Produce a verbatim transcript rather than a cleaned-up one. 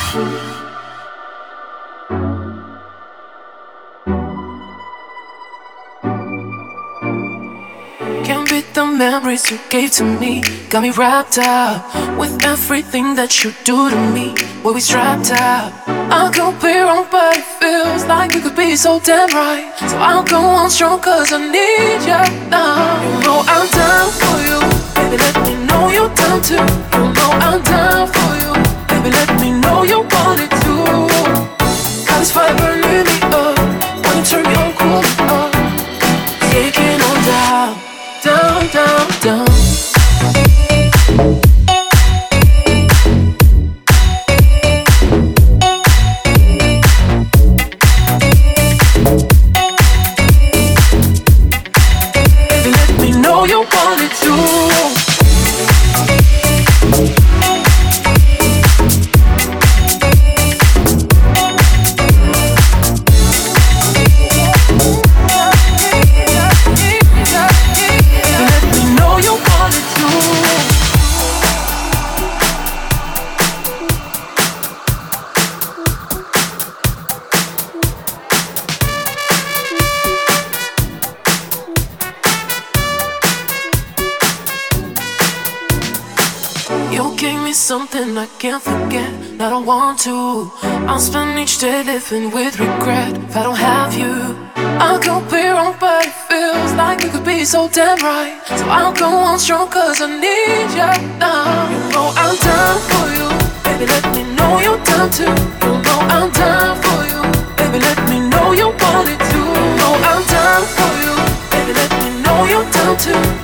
Can't beat the memories you gave to me. Got me wrapped up with everything that you do to me. We'll be strapped up. I could be wrong, but it feels like we could be so damn right. So I'll go on strong, cause I need you now. You know I'm down for you. Baby, let me know you're down too. You know I'm down for you. Baby, let me know you want it too. Got this fire burning me up. When you turn me on, cool me up. Taking on down. Down, down, down. Baby, let me know you want it too. You gave me something I can't forget, and I don't want to. I'll spend each day living with regret if I don't have you. I could be wrong, but it feels like we could be so damn right. So I'll go on strong, cause I need you now. You know I'm down for you. Baby, let me know you're down too. You know I'm down for you. Baby, let me know you want it too. You know I'm down for you. Baby, let me know you're down too.